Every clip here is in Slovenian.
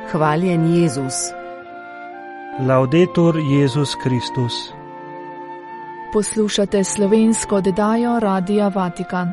Hvaljen Jezus. Laudetur Jezus Kristus. Poslušate slovensko oddajo Radia Vatikan.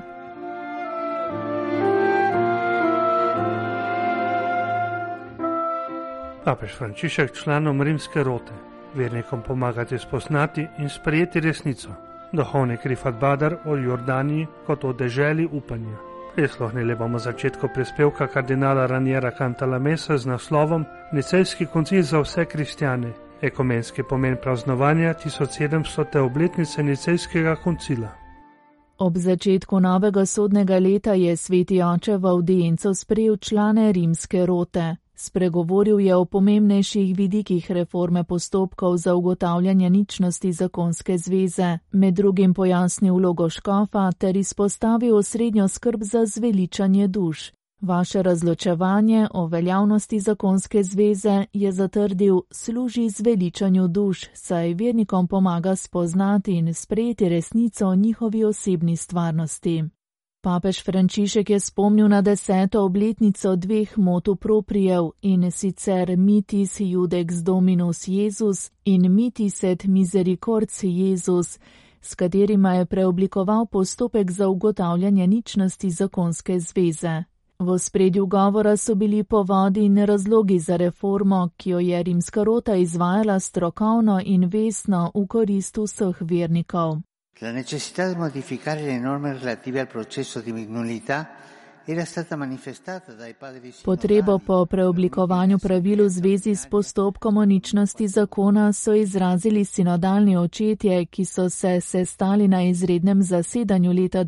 Papež Frančišek članom rimske rote vernikom pomagati spoznati in sprejeti resnico. Duhovnik Rifat Badar o Jordaniji kot o deželi upanja. Prisluhnili bomo začetku prispevka kardinala Raniera Cantalamessa z naslovom Nicejski koncil za vse kristjane. Ekumenski pomen praznovanja 1700. obletnice Nicejskega koncila. Ob začetku novega sodnega leta je sveti oče v avdienco sprejel člane rimske rote. Spregovoril je o pomembnejših vidikih reforme postopkov za ugotavljanje ničnosti zakonske zveze, med drugim pojasnil vlogo škofa ter izpostavil osrednjo skrb za zveličanje duš. Vaše razločevanje o veljavnosti zakonske zveze, je zatrdil, služi zveličanju duš, saj vernikom pomaga spoznati in sprejeti resnico o njihovi osebni stvarnosti. Papež Frančišek je spomnil na 10. obletnico dveh motu proprijev, in sicer Mitis Judex Dominus Jezus in Mitis et Misericords Jezus, s katerima je preoblikoval postopek za ugotavljanje ničnosti zakonske zveze. V ospredju govora so bili povodi in razlogi za reformo, ki jo je rimska rota izvajala strokovno in vestno v korist vseh vernikov. La necessità di modificare le norme relative al processo di nullità era stata manifestata dai padri sinodali. Potrebo po preoblikovanju pravil v zvezi s postopkom o ničnosti zakona so izrazili sinodalni očetje, ki so se sestali na izrednem zasedanju leta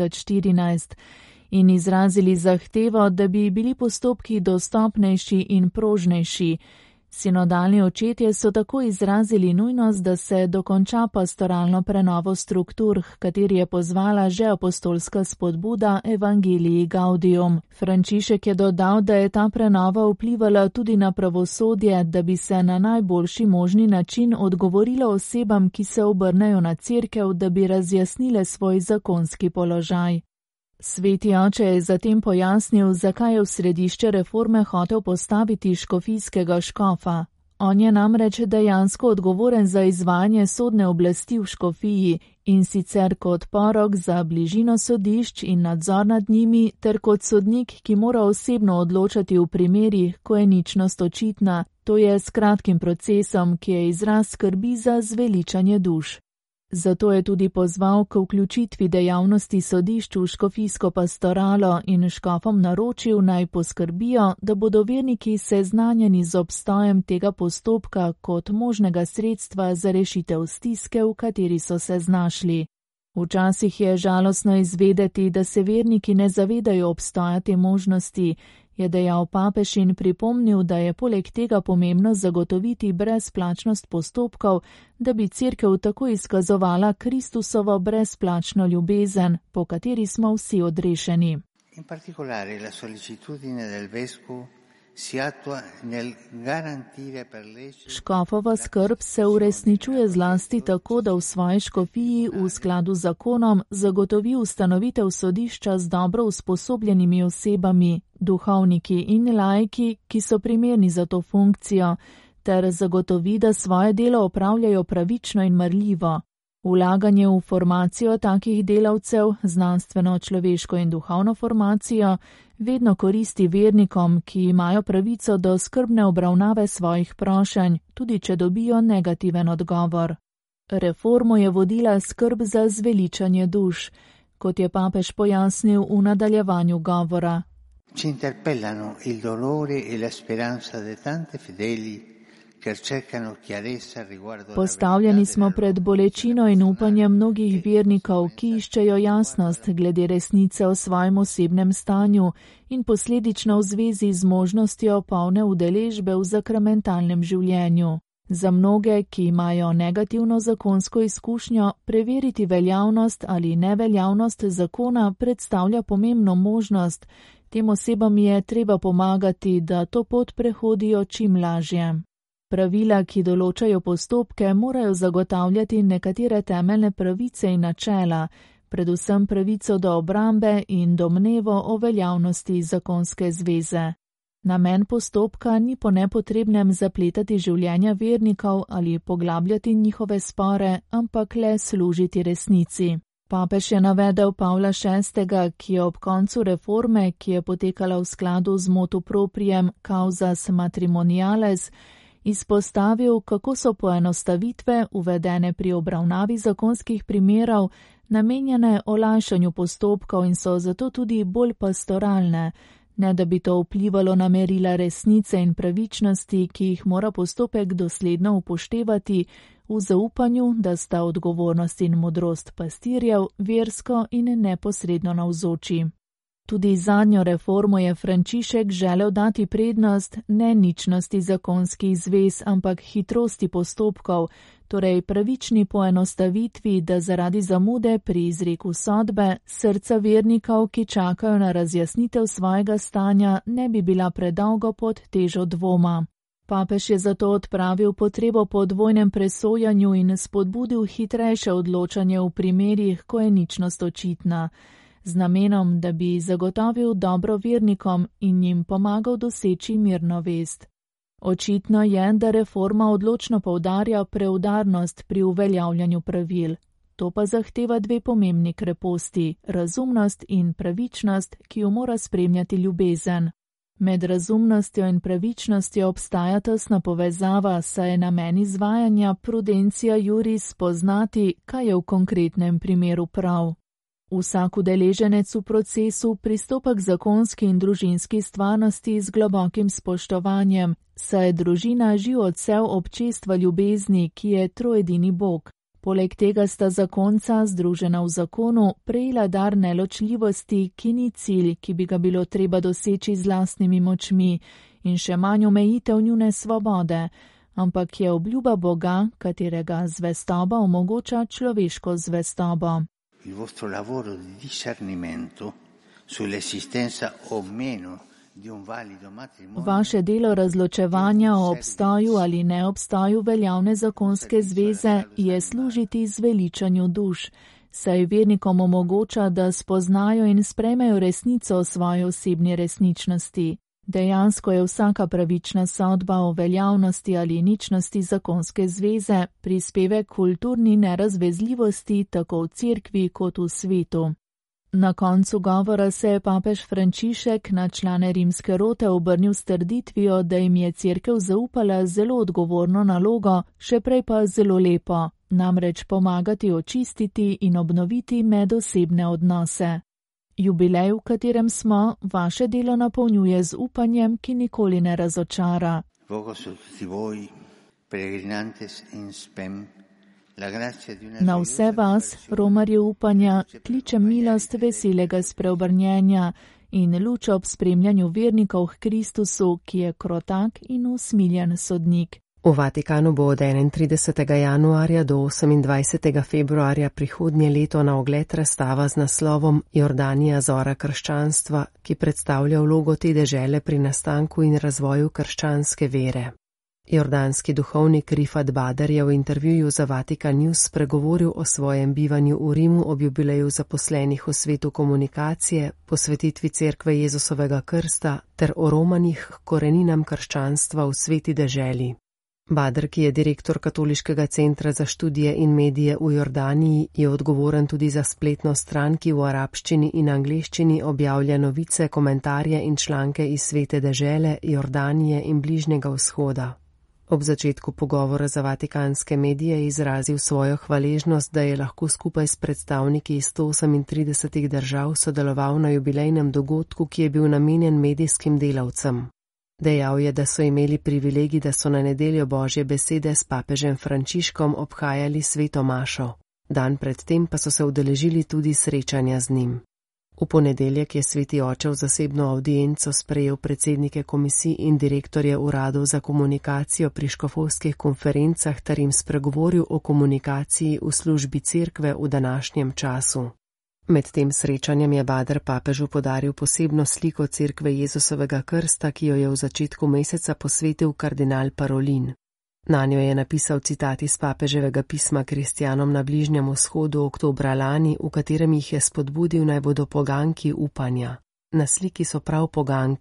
2014 in izrazili zahtevo, da bi bili postopki dostopnejši in prožnejši. Sinodalni očetje so tako izrazili nujnost, da se dokonča pastoralno prenovo struktur, kateri je pozvala že apostolska spodbuda Evangelii Gaudium. Frančišek je dodal, da je ta prenova vplivala tudi na pravosodje, da bi se na najboljši možni način odgovorilo osebam, ki se obrnejo na cerkev, da bi razjasnile svoj zakonski položaj. Sveti oče je zatem pojasnil, zakaj je v središče reforme hotel postaviti škofijskega škofa. On je namreč dejansko odgovoren za izvajanje sodne oblasti v škofiji, in sicer kot porok za bližino sodišč in nadzor nad njimi, ter kot sodnik, ki mora osebno odločati v primerih, ko je ničnost očitna, to je s kratkim procesom, ki je izraz skrbi za zveličanje duš. Zato je tudi pozval k vključitvi dejavnosti sodišč v škofijsko pastoralo in škofom naročil, naj poskrbijo, da bodo verniki seznanjeni z obstojem tega postopka kot možnega sredstva za rešitev stiske, v kateri so se znašli. Včasih je žalostno izvedeti, da se verniki ne zavedajo obstoja te možnosti, je dejal papež in pripomnil, da je poleg tega pomembno zagotoviti brezplačnost postopkov, da bi cerkev tako izkazovala Kristusovo brezplačno ljubezen, po kateri smo vsi odrešeni. In particolare la sollecitudine del vescovo si attua nel garantire per legge. Škofova skrb se uresničuje zlasti tako, da v svoji škofiji v skladu z zakonom zagotovi ustanovitev sodišča z dobro usposobljenimi osebami, duhovniki in laiki, ki so primerni za to funkcijo, ter zagotovi, da svoje delo opravljajo pravično in marljivo. Vlaganje v formacijo takih delavcev, znanstveno, človeško in duhovno formacijo, vedno koristi vernikom, ki imajo pravico do skrbne obravnave svojih prošenj, tudi če dobijo negativen odgovor. Reformo je vodila skrb za zveličanje duš, kot je papež pojasnil v nadaljevanju govora. Ci interpellano il dolore e la speranza de tante fedeli. Postavljeni smo pred bolečino in upanjem mnogih vernikov, ki iščejo jasnost glede resnice o svojem osebnem stanju in posledično v zvezi z možnostjo polne udeležbe v sakramentalnem življenju. Za mnoge, ki imajo negativno zakonsko izkušnjo, preveriti veljavnost ali neveljavnost zakona predstavlja pomembno možnost. Tem osebam je treba pomagati, da to pot prehodijo čim lažje. Pravila, ki določajo postopke, morajo zagotavljati nekatere temeljne pravice in načela, predvsem pravico do obrambe in domnevo o veljavnosti zakonske zveze. Namen postopka ni po nepotrebnem zapletati življenja vernikov ali poglabljati njihove spore, ampak le služiti resnici. Papež je navedel Pavla VI., ki je ob koncu reforme, ki je potekala v skladu z motu proprijem causas matrimoniales, izpostavil, kako so poenostavitve uvedene pri obravnavi zakonskih primerov namenjene olajšanju postopkov in so zato tudi bolj pastoralne, ne da bi to vplivalo na merila resnice in pravičnosti, ki jih mora postopek dosledno upoštevati, v zaupanju, da sta odgovornost in modrost pastirjev versko in neposredno navzoči. Tudi zadnjo reformo je Frančišek želel dati prednost ne ničnosti zakonskih zvez, ampak hitrosti postopkov, torej pravični poenostavitvi, da zaradi zamude pri izreku sodbe srca vernikov, ki čakajo na razjasnitev svojega stanja, ne bi bila predolgo pod težo dvoma. Papež je zato odpravil potrebo po dvojnem presojanju in spodbudil hitrejše odločanje v primerih, ko je ničnost očitna, z namenom, da bi zagotovil dobro vernikom in jim pomagal doseči mirno vest. Očitno je, da reforma odločno poudarja preudarnost pri uveljavljanju pravil. To pa zahteva dve pomembni kreposti, razumnost in pravičnost, ki jo mora spremljati ljubezen. Med razumnostjo in pravičnostjo obstaja tesna povezava, saj je namen izvajanja prudentia juris poznati, kaj je v konkretnem primeru prav. Vsak udeleženec v procesu pristopa k zakonski in družinski stvarnosti z globokim spoštovanjem, saj je družina živ odsev občestva ljubezni, ki je troedini Bog. Poleg tega sta zakonca, združena v zakonu, prejela dar neločljivosti, ki ni cilj, ki bi ga bilo treba doseči z lastnimi močmi, in še manj omejitev njune svobode, ampak je obljuba Boga, katerega zvestoba omogoča človeško zvestobo. Il vostro lavoro di discernimento sull'esistenza o meno di un valido matrimonio. Vaše delo razločevanja o obstoju ali neobstoju veljavne zakonske zveze je služiti zveličanju duš, saj vernikom omogoča, da spoznajo in sprejmejo resnico o svoji osebni resničnosti. Dejansko je vsaka pravična sodba o veljavnosti ali ničnosti zakonske zveze prispevek kulturni nerazvezljivosti tako v cerkvi kot v svetu. Na koncu govora se je papež Frančišek na člane rimske rote obrnil s trditvijo, da jim je cerkev zaupala zelo odgovorno nalogo, še prej pa zelo lepo, namreč pomagati očistiti in obnoviti medosebne odnose. Jubilej, v katerem smo, vaše delo napolnjuje z upanjem, ki nikoli ne razočara. Na vse vas, romarji upanja, kličem milost veselega spreobrnjenja in luč ob spremljanju vernikov k Kristusu, ki je krotak in usmiljen sodnik. V Vatikanu bo od 31. januarja do 28. februarja prihodnje leto na ogled razstava z naslovom Jordanija zora krščanstva, ki predstavlja vlogo te dežele pri nastanku in razvoju krščanske vere. Jordanski duhovnik Rifat Badar je v intervjuju za Vatikan News spregovoril o svojem bivanju v Rimu ob jubileju zaposlenih v svetu komunikacije, posvetitvi cerkve Jezusovega krsta ter o romanih k koreninam krščanstva v sveti deželi. Badar, ki je direktor Katoliškega centra za študije in medije v Jordaniji, je odgovoren tudi za spletno stran, ki v arabščini in angleščini objavlja novice, komentarje in članke iz svete dežele, Jordanije in Bližnjega vzhoda. Ob začetku pogovora za vatikanske medije je izrazil svojo hvaležnost, da je lahko skupaj s predstavniki iz 138 držav sodeloval na jubilejnem dogodku, ki je bil namenjen medijskim delavcem. Dejal je, da so imeli privilegij, da so na nedeljo Božje besede s papežem Frančiškom obhajali sveto mašo. Dan predtem pa so se udeležili tudi srečanja z njim. V ponedeljek je sveti oče v zasebno avdienco sprejel predsednike komisij in direktorje uradov za komunikacijo pri škofovskih konferencah ter jim spregovoril o komunikaciji v službi cerkve v današnjem času. Med tem srečanjem je Badar papežu podaril posebno sliko cerkve Jezusovega krsta, ki jo je v začetku meseca posvetil kardinal Parolin. Nanjo je napisal citat iz papeževega pisma kristjanom na Bližnjem vzhodu oktobra lani, v katerem jih je spodbudil, naj bodo poganki upanja. Na sliki so prav poganki,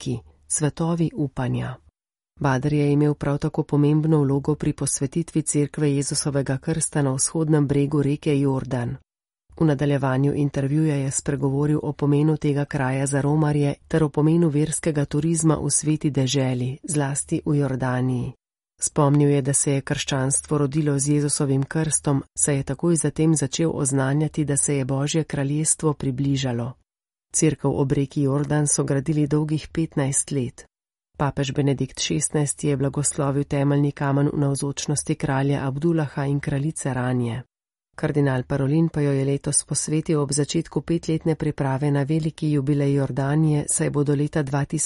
Cvetovi upanja. Bader je imel prav tako pomembno vlogo pri posvetitvi cerkve Jezusovega krsta na vzhodnem bregu reke Jordan. V nadaljevanju intervjuja je spregovoril o pomenu tega kraja za romarje ter o pomenu verskega turizma v sveti deželi, zlasti v Jordaniji. Spomnil je, da se je krščanstvo rodilo z Jezusovim krstom, saj je takoj zatem začel oznanjati, da se je Božje kraljestvo približalo. Cerkev ob reki Jordan so gradili dolgih 15 let. Papež Benedikt XVI je blagoslovil temeljni kamen v navzočnosti kralja Abdullaha in kraljice Ranje. Kardinal Parolin pa jo je letos posvetil ob začetku 5-letne priprave na veliki jubilej Jordanije, saj bodo leta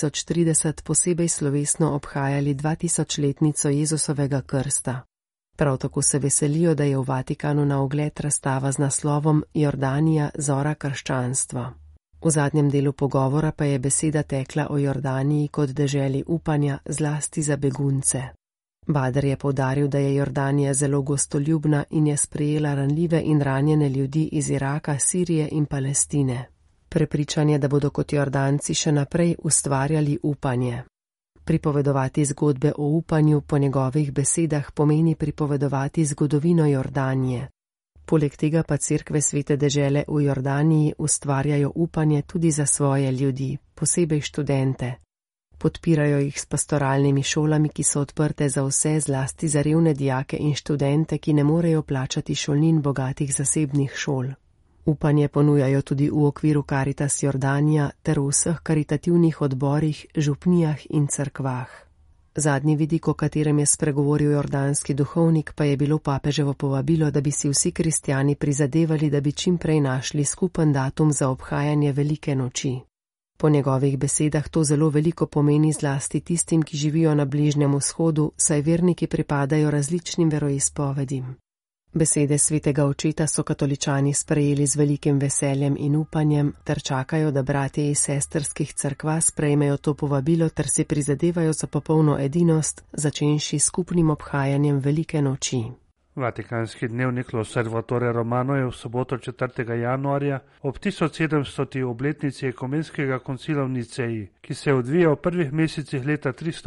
2030 posebej slovesno obhajali 2000-letnico Jezusovega krsta. Prav tako se veselijo, da je v Vatikanu na ogled razstava z naslovom Jordanija, zora krščanstva. V zadnjem delu pogovora pa je beseda tekla o Jordaniji kot deželi upanja, zlasti za begunce. Bader je poudaril, da je Jordanija zelo gostoljubna in je sprejela ranljive in ranjene ljudi iz Iraka, Sirije in Palestine. Prepričan je, da bodo kot Jordanci še naprej ustvarjali upanje. Pripovedovati zgodbe o upanju po njegovih besedah pomeni pripovedovati zgodovino Jordanije. Poleg tega pa cerkve svete dežele v Jordaniji ustvarjajo upanje tudi za svoje ljudi, posebej študente. Podpirajo jih s pastoralnimi šolami, ki so odprte za vse, zlasti za revne dijake in študente, ki ne morejo plačati šolnin bogatih zasebnih šol. Upanje ponujajo tudi v okviru Caritas Jordanija ter v vseh karitativnih odborih, župnijah in cerkvah. Zadnji vidik, o katerem je spregovoril jordanski duhovnik, pa je bilo papeževo povabilo, da bi si vsi kristjani prizadevali, da bi čim prej našli skupen datum za obhajanje velike noči. Po njegovih besedah to zelo veliko pomeni zlasti tistim, ki živijo na Bližnjem vzhodu, saj verniki pripadajo različnim veroizpovedim. Besede svetega očeta so katoličani sprejeli z velikim veseljem in upanjem, ter čakajo, da bratje iz sestrskih cerkva sprejmejo to povabilo ter si prizadevajo za popolno edinost, začenši skupnim obhajanjem velike noči. Vatikanski dnevnik L'Osservatore Romano je v soboto 4. januarja ob 1700. obletnici ekumenskega koncila v Niceji, ki se je odvijal v prvih mesecih leta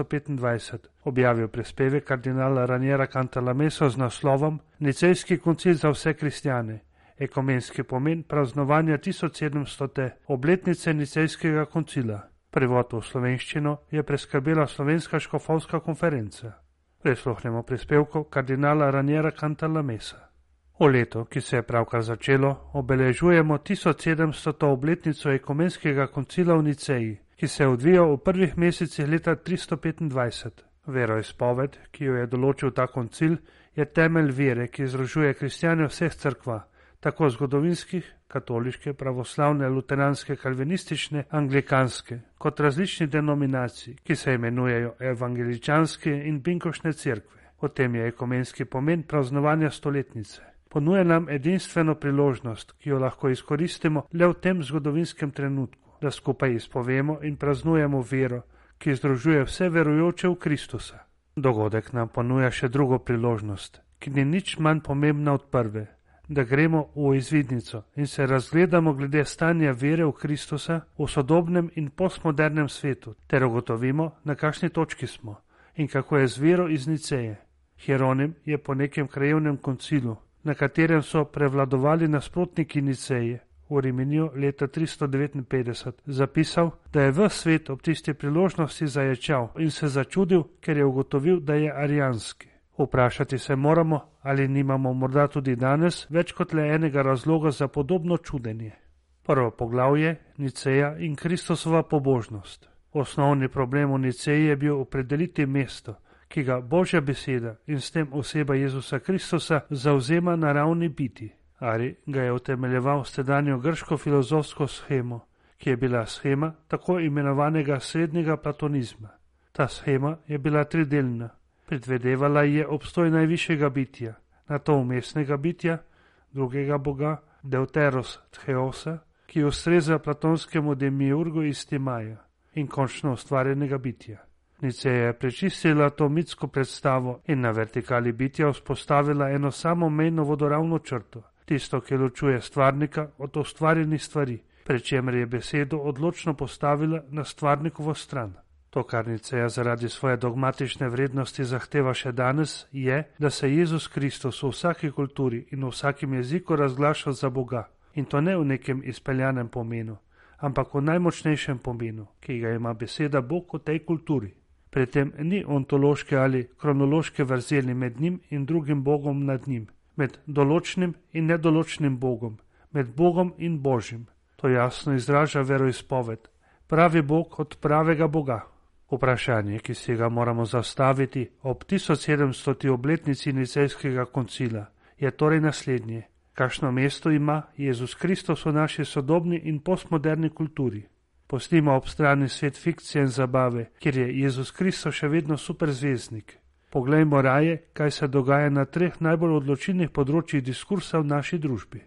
325, objavil prispevek kardinala Raniera Cantalamessa z naslovom Nicejski koncil za vse kristjane. Ekumenski pomen praznovanja 1700. obletnice Nicejskega koncila. Prevod v slovenščino je preskrbela Slovenska škofovska konferenca. Prisluhnemo prispevku kardinala Raniera Cantalamessa. V letu, ki se je pravkar začelo, obeležujemo 1700. obletnico ekumenskega koncila v Niceji, ki se je odvijal v prvih mesecih leta 325. Veroizpoved, ki jo je določil ta koncil, je temelj vere, ki združuje kristjane vseh cerkva, tako zgodovinskih, katoliške, pravoslavne, luteranske, kalvinistične, anglikanske, kot različnih denominacij, ki se imenujejo evangeličanske in binkošne cerkve. O tem je ekumenski pomen praznovanja stoletnice. Ponuja nam edinstveno priložnost, ki jo lahko izkoristimo le v tem zgodovinskem trenutku, da skupaj izpovemo in praznujemo vero, ki združuje vse verujoče v Kristusa. Dogodek nam ponuja še drugo priložnost, ki ni nič manj pomembna od prve, da gremo v izvidnico in se razgledamo glede stanja vere v Kristusa v sodobnem in postmodernem svetu, ter ugotovimo, na kakšni točki smo in kako je z vero iz Niceje. Hieronim je po nekem krajevnem koncilu, na katerem so prevladovali nasprotniki Niceje, v Riminiju leta 359, zapisal, da je ves svet ob tisti priložnosti zaječal in se začudil, ker je ugotovil, da je arijanski. Vprašati se moramo, ali nimamo morda tudi danes več kot le enega razloga za podobno čudenje. Prvo poglavje, Niceja in Kristusova pobožnost. Osnovni problem v Niceji je bil opredeliti mesto, ki ga Božja beseda in s tem oseba Jezusa Kristusa zavzema na ravni biti. Ari ga je utemeljeval s tedanjo grško filozofsko shemo, ki je bila shema tako imenovanega srednjega platonizma. Ta shema je bila tridelna. Predvedevala je obstoj najvišjega bitja, nato umestnega bitja, drugega boga, Deuteros Theosa, ki ustreza platonskemu demiurgu iz Timaja, in končno ustvarjenega bitja. Niceja je prečistila to mitsko predstavo in na vertikali bitja vzpostavila eno samo mejno vodoravno črto, tisto, ki ločuje stvarnika od ustvarjenih stvari, pri čemer je besedo odločno postavila na stvarnikovo stran. To, kar Niceja zaradi svoje dogmatične vrednosti zahteva še danes, je, da se Jezus Kristus v vsaki kulturi in v vsakem jeziku razglaša za Boga. In to ne v nekem izpeljanem pomenu, ampak v najmočnejšem pomenu, ki ga ima beseda Bog v tej kulturi. Pri tem ni ontološke ali kronološke vrzeli med njim in drugim Bogom nad njim, med določnim in nedoločnim Bogom, med Bogom in Božjim. To jasno izraža veroizpoved. Pravi Bog od pravega Boga. Vprašanje, ki si ga moramo zastaviti ob 1700. obletnici Nicejskega koncila, je torej naslednje. Kakšno mesto ima Jezus Kristus v naši sodobni in postmoderni kulturi? Pustimo ob strani svet fikcije in zabave, kjer je Jezus Kristus še vedno superzvezdnik. Poglejmo raje, kaj se dogaja na 3 najbolj odločilnih področjih diskursa v naši družbi.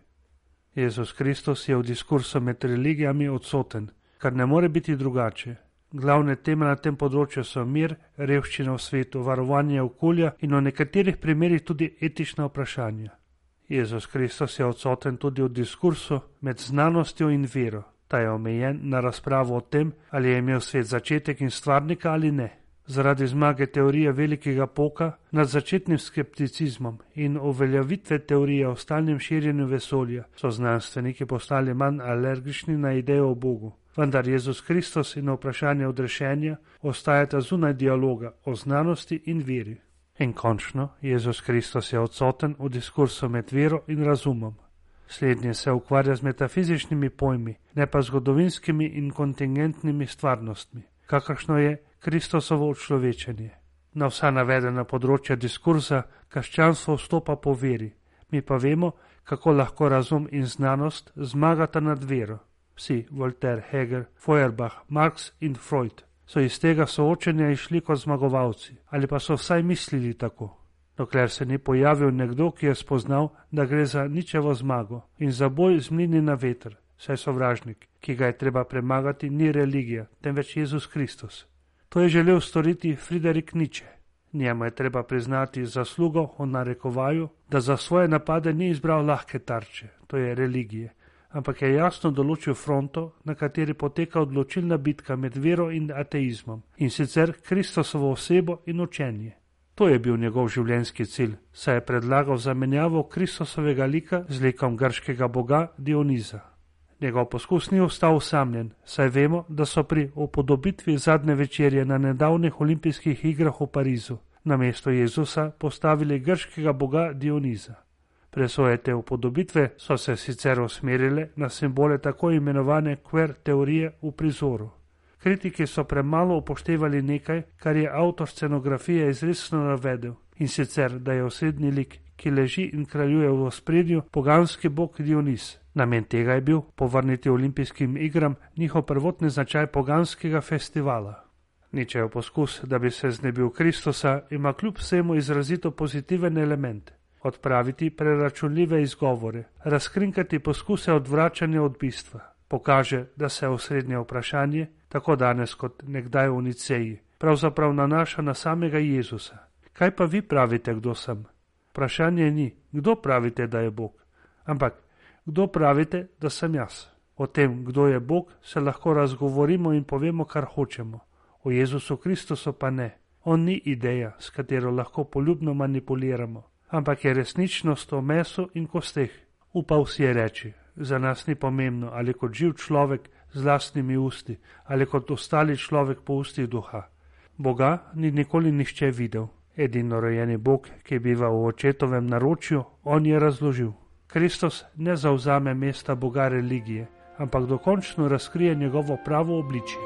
Jezus Kristus je v diskursu med religijami odsoten, kar ne more biti drugače. Glavne teme na tem področju so mir, revščina v svetu, varovanje okolja in v nekaterih primerih tudi etična vprašanja. Jezus Kristus je odsoten tudi v diskursu med znanostjo in vero. Ta je omejen na razpravo o tem, ali je imel svet začetek in stvarnika ali ne. Zaradi zmage teorije velikega poka nad začetnim skepticizmom in uveljavitve teorije o stalnem širjenju vesolja so znanstveniki postali manj alergični na idejo o Bogu. Vendar Jezus Kristus in vprašanje odrešenja ostajata zunaj dialoga o znanosti in veri. In končno, Jezus Kristus je odsoten v diskursu med vero in razumom. Slednje se ukvarja z metafizičnimi pojmi, ne pa zgodovinskimi in kontingentnimi stvarnostmi, kakršno je Kristusovo človečenje. Na vsa navedena področja diskursa krščanstvo vstopa po veri, mi pa vemo, kako lahko razum in znanost zmagata nad vero. Vsi, Voltaire, Hegel, Feuerbach, Marx in Freud, so iz tega soočenja išli kot zmagovalci, ali pa so vsaj mislili tako. Dokler se ni pojavil nekdo, ki je spoznal, da gre za ničevo zmago in za boj z mlini na veter, saj sovražnik, ki ga je treba premagati, ni religija, temveč Jezus Kristus. To je želel storiti Friedrich Nietzsche. Njemu je treba priznati zaslugo o narekovaju, da za svoje napade ni izbral lahke tarče, to je religije, ampak je jasno določil fronto, na kateri poteka odločilna bitka med vero in ateizmom, in sicer Kristusovo osebo in učenje. To je bil njegov življenjski cilj, saj je predlagal zamenjavo Kristusovega lika z likom grškega boga Dioniza. Njegov poskus ni ostal osamljen, saj vemo, da so pri upodobitvi zadnje večerje na nedavnih olimpijskih igrah v Parizu namesto Jezusa postavili grškega boga Dioniza. Presoje te upodobitve so se sicer usmerile na simbole tako imenovane queer teorije v prizoru. Kritiki so premalo upoštevali nekaj, kar je avtor scenografije izrecno navedel, in sicer, da je osrednji lik, ki leži in kraljuje v ospredju, poganski bog Dioniz. Namen tega je bil povrniti olimpijskim igram njihov prvotni značaj poganskega festivala. Ničev poskus, da bi se znebil Kristusa, ima kljub vsemu izrazito pozitiven element. Odpraviti preračunljive izgovore, razkrinkati poskuse odvračanja od bistva. Pokaže, da se osrednje vprašanje, tako danes kot nekdaj v Niceji, pravzaprav nanaša na samega Jezusa. Kaj pa vi pravite, kdo sem? Vprašanje ni, kdo pravite, da je Bog, ampak kdo pravite, da sem jaz. O tem, kdo je Bog, se lahko razgovorimo in povemo, kar hočemo. O Jezusu Kristusu pa ne. On ni ideja, s katero lahko poljubno manipuliramo, ampak je resničnost o mesu in kosteh. Upal si je reči, za nas ni pomembno, ali kot živ človek z lastnimi usti, ali kot ostali človek po ustih duha. Boga ni nikoli nihče videl. Edino rojeni Bog, ki biva v očetovem naročju, on je razložil. Kristus ne zavzame mesta Boga religije, ampak dokončno razkrije njegovo pravo obličje.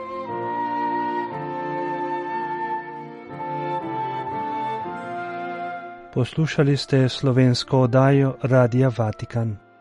Poslušali ste slovensko oddajo Radia Vatikan.